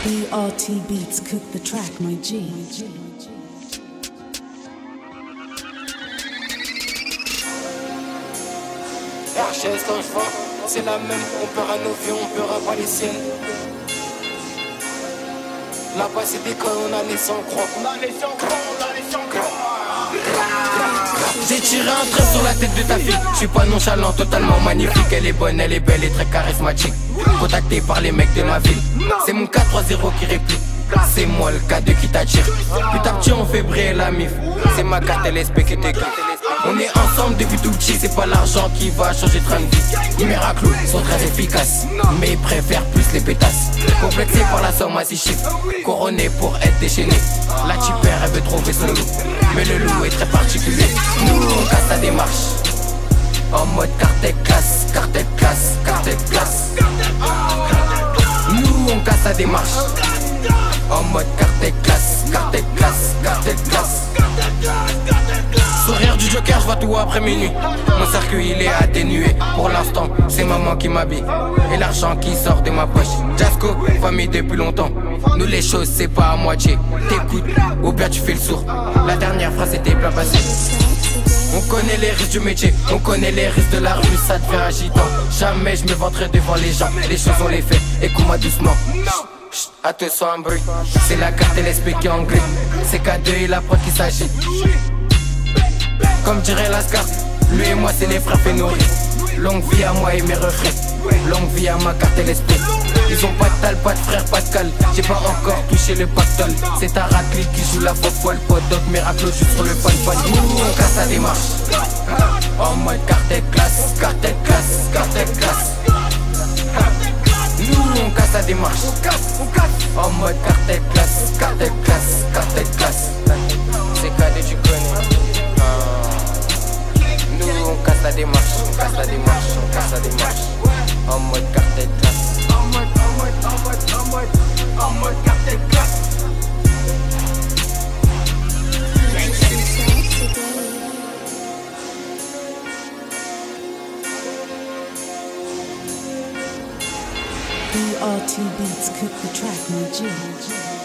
BRT Beats cook the track, my G. RHS quand je vends, c'est la même. On perd un avion, on perd pas les siennes. Là-bas c'est des cas, on a les sans croix. J'ai tiré un trait sur la tête de ta fille. Je suis pas nonchalant, totalement magnifique. Elle est bonne, elle est belle et très charismatique. Contacté par les mecs de ma ville. C'est mon 4-3-0 qui réplique. C'est moi le K2 qui t'attire. Petit à petit on fait briller la mif. C'est ma carte LSP qui t'écrit. On est ensemble depuis tout petit. C'est pas l'argent qui va changer de train de vie. Les miracles sont très efficaces, mais ils préfèrent plus les pétasses. Complexé par la somme à 6 chiffres, couronné pour être déchaîné. La tipère elle veut trouver son loup, mais le loup est très particulier. Nous on casse la démarche en mode cartel classe, cartel classe, cartel classe. Nous on casse la démarche en mode cartel classe, cartel classe, cartel classe. Sourire du Joker, je vois tout après minuit. Mon circuit il est atténué. Pour l'instant, c'est maman qui m'habille et l'argent qui sort de ma poche. Jasco, famille depuis longtemps. Nous les choses c'est pas à moitié. T'écoutes, ou bien tu fais le sourd. La dernière phrase était bien passée. On connaît les risques du métier, on connaît les risques de la rue, ça devient agitant. Jamais je me vanterai devant les gens. Les choses on les fait, écoute-moi doucement. Attention un bruit, c'est la carte LSP qui est en gris. C'est K2 et la prod qui s'agit. Comme dirait Lascar, lui et moi c'est les frères Fénori. Longue vie à moi et mes refrains, longue vie à ma carte LSP. Ils ont pas de tal, pas de frère, pas de cal. J'ai pas encore touché le pactole. C'est ta raclée qui joue la fofolle. Podoc, miracle juste sur le pan-pan. Nous on casse la démarche en mode cartel classe, cartel classe, cartel classe. Nous on casse la démarche en mode cartel classe, cartel classe, cartel classe. C'est K2 tu connais. Nous on casse la démarche, on casse la démarche, on casse la démarche en mode cartel classe. En mode cartel classe. BRT Beats cook the track, my G.